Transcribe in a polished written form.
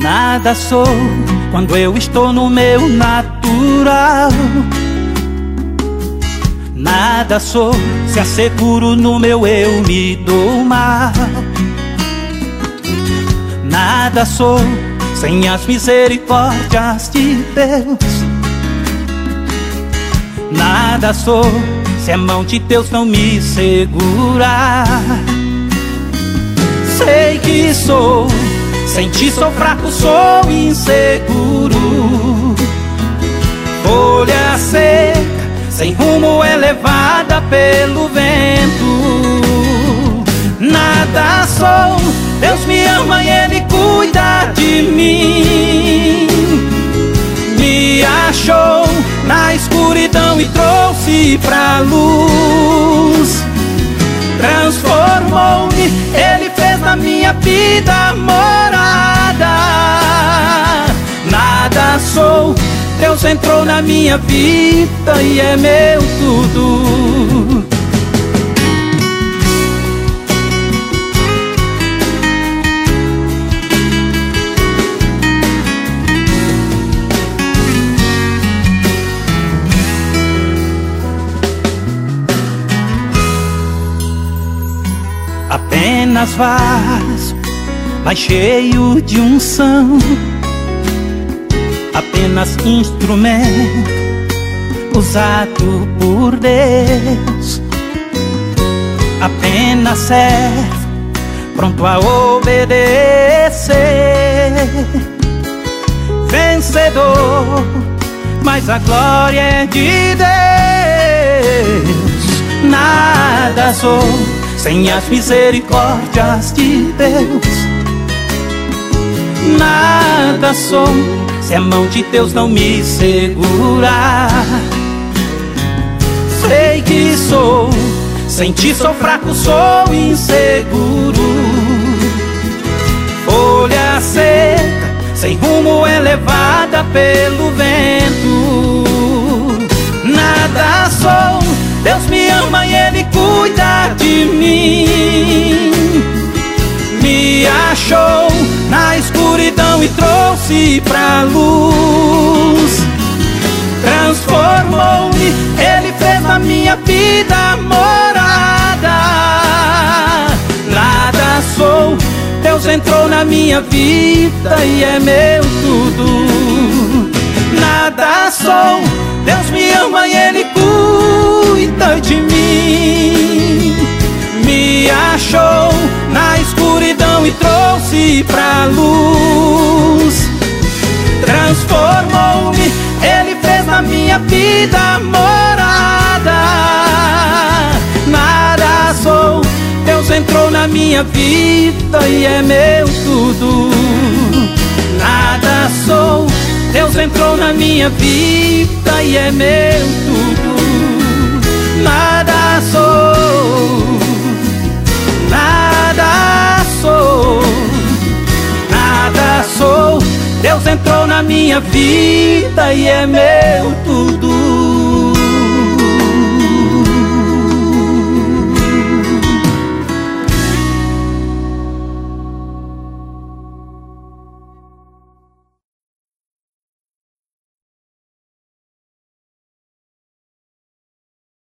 Nada sou quando eu estou no meu natural. Nada sou se asseguro no meu eu me dou mal. Nada sou sem as misericórdias de Deus. Nada sou se a mão de Deus não me segurar. Sei que sou, sem ti sou fraco, sou inseguro. Folha seca, sem rumo, é levada pelo vento. Nada sou, Deus me ama e Ele cuida de mim. Me achou na escuridão e trouxe pra luz. Transformou-me, Ele fez na minha vida morada. Nada sou, Deus entrou na minha vida e é meu tudo. Apenas vaso, mas cheio de unção. Apenas instrumento usado por Deus. Apenas servo, pronto a obedecer. Vencedor, mas a glória é de Deus. Nada sou sem as misericórdias de Deus. Nada sou se a mão de Deus não me segurar. Sei que sou, sem ti sou fraco, sou inseguro. Folha seca, sem rumo, é levada pelo vento. Nada sou, Deus me ama e Ele cuida de mim. Me achou na escuridão e trouxe pra luz. Transformou-me, Ele fez na minha vida morada. Nada sou, Deus entrou na minha vida e é meu tudo. Nada sou, Deus me ama e Ele cuida de mim. Me achou na escuridão e trouxe pra luz. Transformou-me, Ele fez na minha vida morada. Nada sou, Deus entrou na minha vida e é meu tudo. Nada sou, Deus entrou na minha vida e é meu tudo. Nada sou, nada sou, nada sou. Deus entrou na minha vida e é meu tudo.